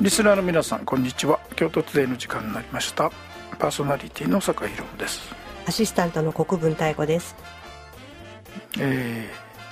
リスナーの皆さんこんにちは。京都トゥデイの時間になりました。パーソナリティの坂井宏夢です。 アシスタントの国分太子です。 2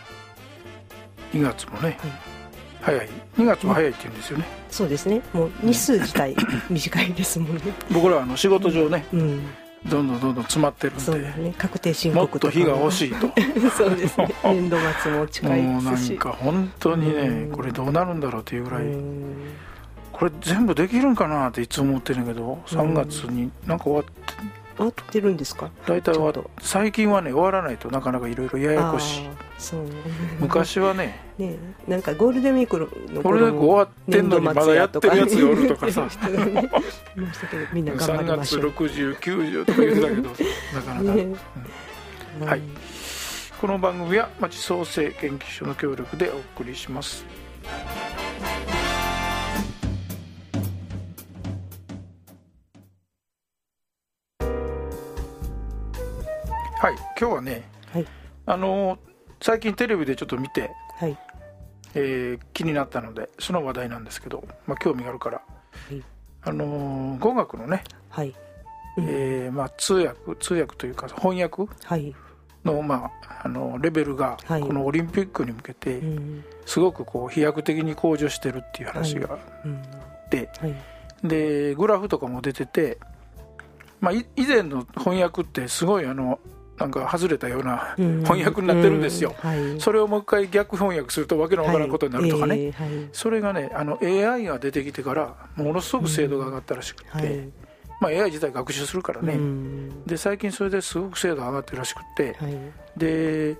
月もね、早い。2月は早いって言うんですよね。 そうですね。もう日数自体短いですもんね。 僕らは仕事上ね、どんどん詰まってるんで、 そうですね、確定申告とかもっと日が欲しいとそうですね、年度末も近いもうですし、 なんか本当にね、これどうなるんだろうというぐらい、これ全部できるんかなっていつも思ってるんだけど、3月になんか終わってるんですか。 大体最近はね終わらないとなかなかいろいろややこしい。そう昔はねなんかゴールデンウィークのこれで終わってんのにまだやってるやつおるとかさみんな頑張りましょう。 3月60、90とか言ってたけどなかなか、はい。この番組は町創生研究所の協力でお送りします。はい、今日はね、最近テレビでちょっと見て、気になったのでその話題なんですけど、興味があるから、語学のね、通訳というか翻訳の、レベルがこのオリンピックに向けてすごく飛躍的に向上してるっていう話があって、でグラフとかも出てて、以前の翻訳ってすごいなんか外れたような翻訳になってるんですよ。それをもう一回逆翻訳するとわけのわからんことになるとかね、それがねAI が出てきてからものすごく精度が上がったらしくて、AI 自体学習するからね、で最近それですごく精度が上がってるらしくて、で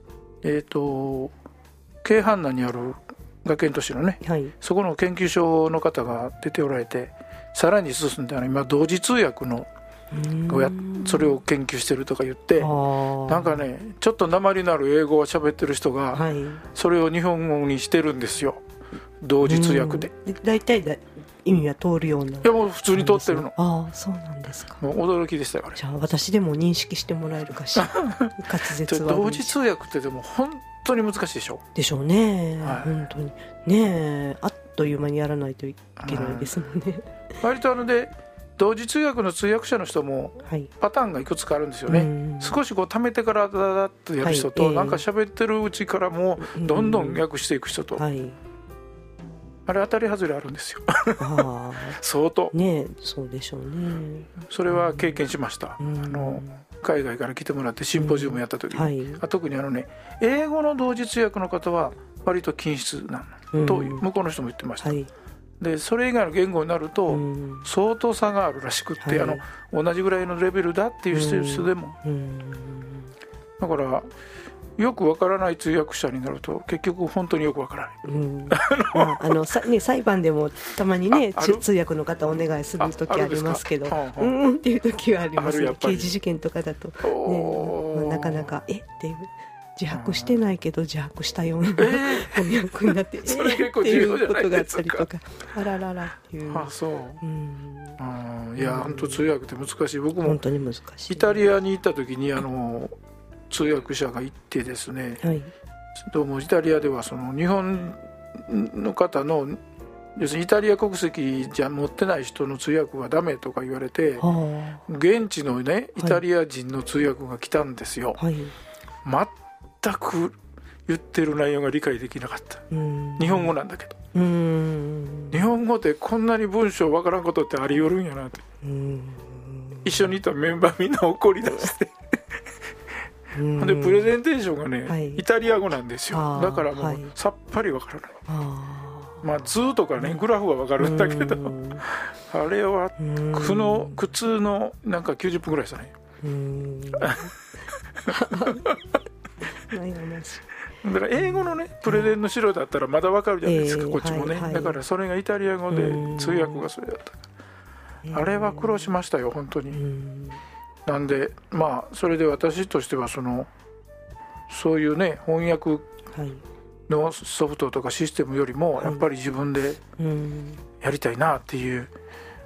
京阪南にある学園都市のね、そこの研究所の方が出ておられて、さらに進んで今同時通訳のそれを研究してるとか言って、なんかねちょっと訛りのある英語を喋ってる人がそれを日本語にしてるんですよ、同時通訳で。 だいたい意味は通るような。いやもう普通に通ってるの。 そうなんですか。 もう驚きでしたよ。 じゃあ私でも認識してもらえるかしら滑舌は同時通訳ってでも本当に難しいでしょ。 でしょうね、本当にね、あっという間にやらないといけないですもんね。 割と同時通訳の通訳者の人もパターンがいくつかあるんですよね、少し貯めてからダダダッとやる人と、なんか喋ってるうちからもうどんどん訳していく人と、あれ当たり外れあるんですよ相当ね。そうでしょうね。 それは経験しました、海外から来てもらってシンポジウムやった時に、特に英語の同時通訳の方は割と均質なのと向こうの人も言ってました、でそれ以外の言語になると相当差があるらしくって、同じぐらいのレベルだっていう人でも、だからよくわからない通訳者になると結局本当によくわからない、裁判でもたまにね通訳の方お願いする時ありますけど、っていう時はありますね。刑事事件とかだと、なかなかっていう自白してないけど自白したような翻訳になってそれ結構重要じゃないですか。 っていうことがあったりとか、あらららっていう。 いや本当通訳って難しい。僕も本当に難しい。 イタリアに行った時に通訳者が行ってですね、どうもイタリアではその日本の方の要するにイタリア国籍じゃ持ってない人の通訳はダメとか言われて、現地のねイタリア人の通訳が来たんですよ、全く言ってる内容が理解できなかった。日本語なんだけど、日本語でこんなに文章わからんことってありよるんやなって、一緒にいたメンバーみんな怒り出してでプレゼンテーションがね、イタリア語なんですよ。だからもうさっぱりわからない。図とかねグラフはわかるんだけどあれは苦痛のなんか90分ぐらいでしたね。だから英語のねプレゼンの資料だったらまだわかるじゃないですか、こっちもね、だからそれがイタリア語で通訳がそれだったから、あれは苦労しましたよ本当に。なんでそれで私としてはそういうね翻訳のソフトとかシステムよりもやっぱり自分でやりたいなっていう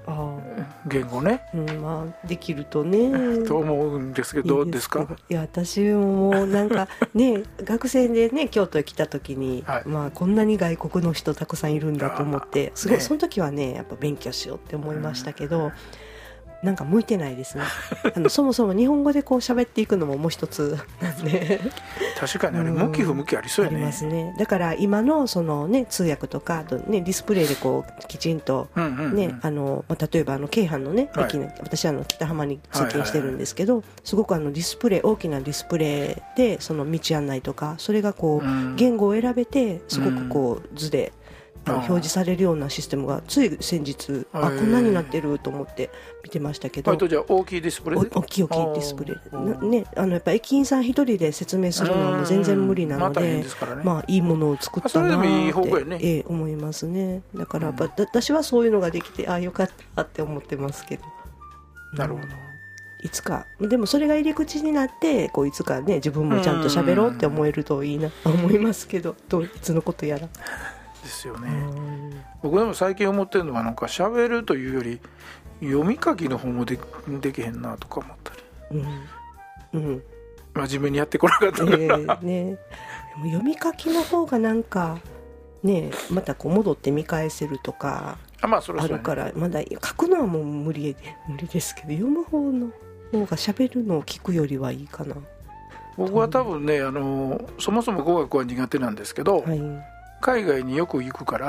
言語ね、 まあ、できるとねと思うんですけど、どうですか？ いや私もなんかね学生でね京都へ来た時に、まあ、こんなに外国の人たくさんいるんだと思ってすごい、その時はねやっぱ勉強しようって思いましたけど、なんか向いてないですねそもそも日本語でこう喋っていくのももう一つなんで確かにあれ向き不向きありそうやね。 ありますね。だから今のその、ね、通訳とかあと、ね、ディスプレイでこうきちんと、ね、例えば京阪のね、駅私北浜に通勤してるんですけど、すごくディスプレイ大きなディスプレイでその道案内とかそれがこう、言語を選べてすごくこう図で表示されるようなシステムがつい先日こんなになってると思って見てましたけど、 じゃあ大きいディスプレイで大きいディスプレイね、やっぱ駅員さん一人で説明するのはもう全然無理なので、まあいいものを作ったなって思いますね。だからやっぱ私はそういうのができてよかったって思ってますけど。 なるほど。 いつかでもそれが入り口になってこういつかね自分もちゃんと喋ろうって思えるといいなと思いますけど、いつのことやらですよね。僕でも最近思ってるのはなんか喋るというより読み書きの方もできへんなとか思ったり、真面目にやってこなかったから、 ね、でも読み書きの方がなんかねまたこう戻って見返せるとかあるからまだ書くのはもう無理ですけど、読む方が喋るのを聞くよりはいいかな。 僕は多分ねそもそも語学は苦手なんですけど、海外によく行くから、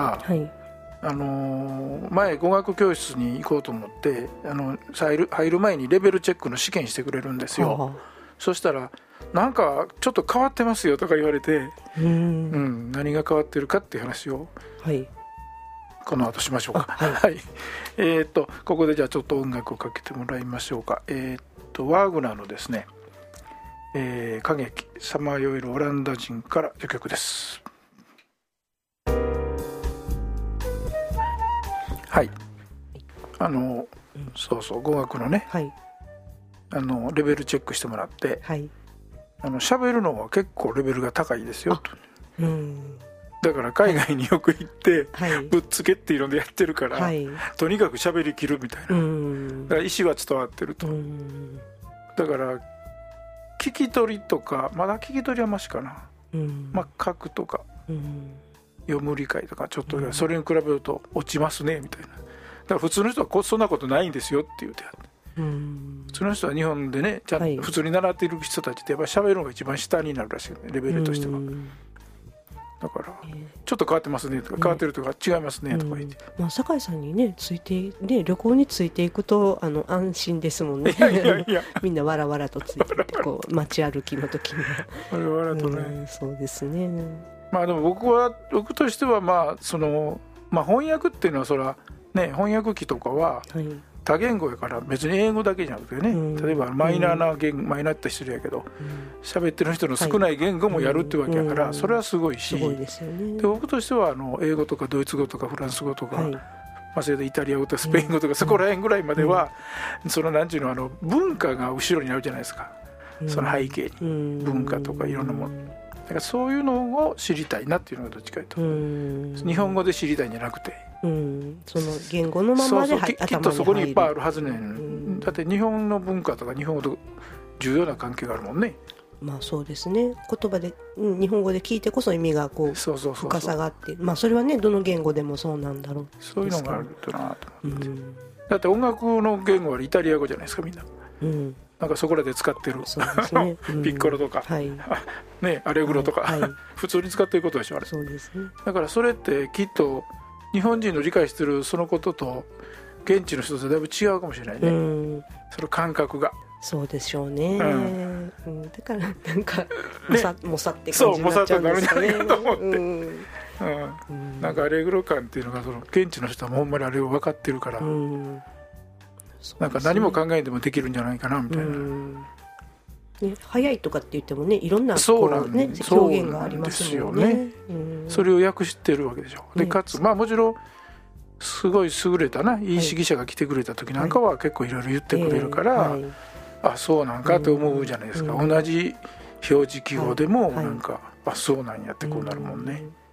前語学教室に行こうと思って入る前にレベルチェックの試験してくれるんですよ。そしたらなんかちょっと変わってますよとか言われて、何が変わってるかっていう話を、この後しましょうか。ここでじゃあちょっと音楽をかけてもらいましょうか。ワーグナーのですね、歌劇さまよえるオランダ人から序曲です。そうそう語学のね、レベルチェックしてもらって、喋るのは結構レベルが高いですよと。だから海外によく行って、ぶっつけっていうのでやってるから、とにかく喋りきるみたいな、だから意思は伝わってると。だから聞き取りとかまだ聞き取りはマシかな、書くとか、読む理解とかちょっとそれに比べると落ちますねみたいな。だから普通の人はそんなことないんですよって言うてあって、普通の人は日本でねちゃんと普通に習っている人たちってやっぱり喋るのが一番下になるらしい、レベルとしては。だからちょっと変わってますねとか、変わってるとか違いますねとか言って、 酒井さんにねついて、旅行についていくと安心ですもんね。みんなわらわらとついていってこう街歩きの時にわらわらとね、 そうですね。 でも僕としては翻訳っていうのはそらね、翻訳機とかは多言語やから別に英語だけじゃなくてね、例えばマイナーって失礼やけど喋ってる人の少ない言語もやるってわけやから、それはすごいし、で僕としては英語とかドイツ語とかフランス語とか、それでイタリア語とかスペイン語とか、そこら辺ぐらいまではそのなんていうの文化が後ろにあるじゃないですか、その背景に文化とかいろんなもの、だからそういうのを知りたいなっていうのがどっちかというと、日本語で知りたいんじゃなくて、 その言語のままできっとそこにいっぱいあるはずね、だって日本の文化とか日本語と重要な関係があるもんね。 そうですね、言葉で、日本語で聞いてこそ意味がこう深さがあって、それはねどの言語でもそうなんだろう、 そういうのがあるとなと思って、だって音楽の言語はイタリア語じゃないですかみんな、なんかそこらで使ってる、ピッコロとか、アレグロとか、普通に使ってることでしょあれ。 そうですね。 だからそれってきっと日本人の理解してるそのことと現地の人とだいぶ違うかもしれないね、その感覚が。 そうでしょうね、だからなんかもさって感じになっちゃうんですかね。 そうもさっとなるんじゃないかと思って、なんかアレグロ感っていうのがその現地の人はほんまにあれを分かってるから、なんか何も考えてもできるんじゃないかなみたいな、 早いとかって言ってもねいろんな表現がありますよね。 それを訳してるわけでしょ。でかつもちろんすごい優れたいい指揮者が来てくれた時なんかは結構いろいろ言ってくれるから、そうなんかって思うじゃないですか、同じ表示記号でもなんか、そうなんやってこうなるもんね。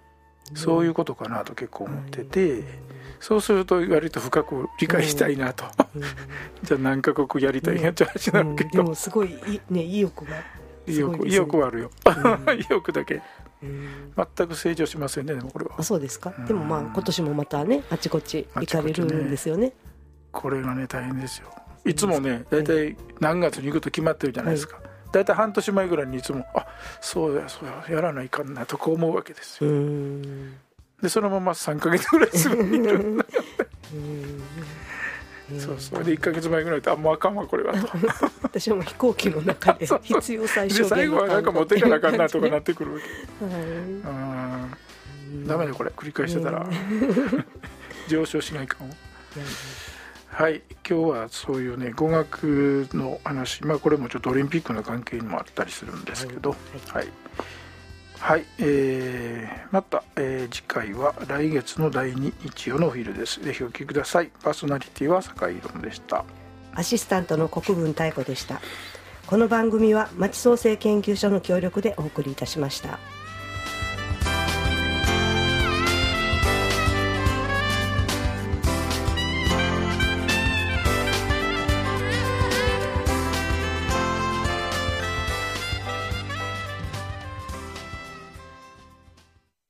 そういうことかなと結構思ってて、そうすると割と深く理解したいなと、じゃあ何カ国やりたいんやって話になるけど、 でもすごいね、意欲が意欲はあるよ、意欲だけ全く正常しませんね。でもこれはあ、そうですか。でもまあ今年もまたね、あちこち行かれるんですよね。 これがね大変ですよ。いつもねだいたい何月に行くと決まってるじゃないですか。だいたい半年前ぐらいにいつもそうややらないかんなとか思うわけですよ。でそのまま3ヶ月ぐらいすぐにいるそうで1ヶ月前ぐらいともうあかんわこれはと私はもう飛行機の中で必要最小限の最後はなんか持っていかなあかんなとかなってくるわけ。ダメだこれ繰り返してたら上昇しないかも。はい、今日はそういうね語学の話、これもちょっとオリンピックの関係にもあったりするんですけど、また、次回は来月の第2日曜のお昼です。ぜひお聞きください。パーソナリティは坂井論でした。 アシスタントの国分太子でした。この番組は町創生研究所の協力でお送りいたしました。